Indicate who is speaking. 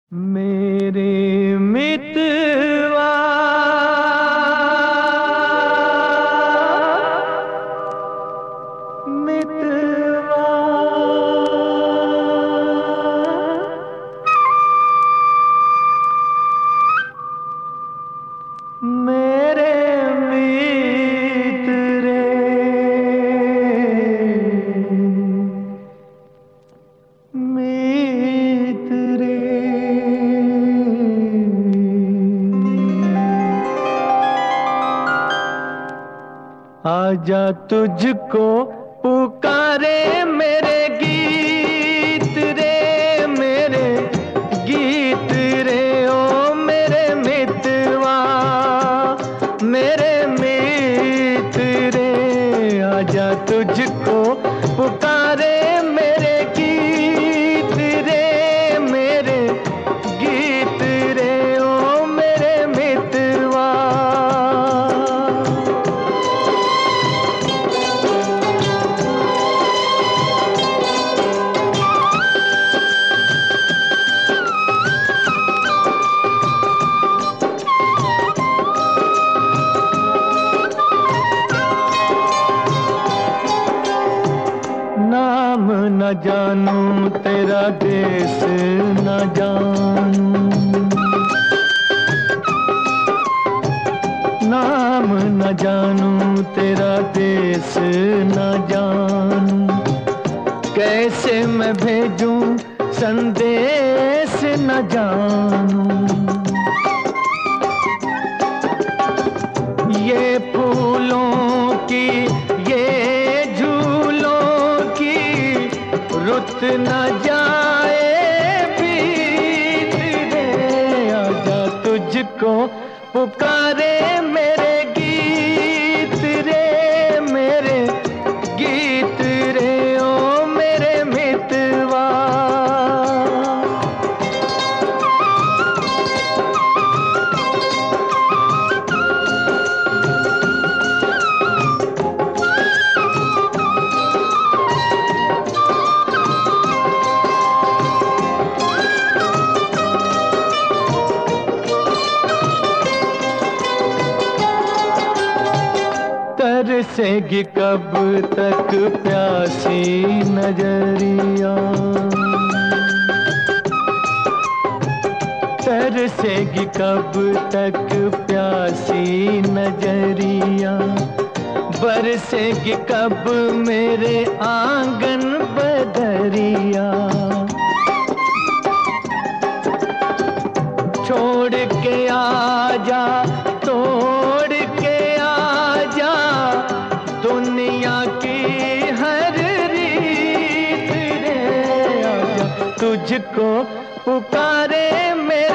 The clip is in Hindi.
Speaker 1: मेरे मितवा मितवा मेरे मित्र रे मित्र रे आजा तुझको पुकारे मेरे गीत रे मेरे गीत रे ओ मेरे मितवा मेरे मित्र रे आजा तुझको पुकारे मेरे गीत रे मेरे गीत रे ओ मेरे मितवा नाम न जानूं तेरा देश न जानूं नाम न जानूं तेरा देश न जानूं कैसे मैं भेजूं संदेश न जानूं ये फूलों की ये रुत न जाए बीत रे आजा तुझको पुकारे मेरे गीत रे मेरे गीत रे ओ मेरे मितवा तरसेगी कब तक प्यासी नजरिया तरसेगी कब तक प्यासी नजरिया बरसेगी कब मेरे आंगन बदरिया छोड़ के आजा तोड़ के आजा दुनिया की हर रीत रे आजा तुझको पुकारे मेरे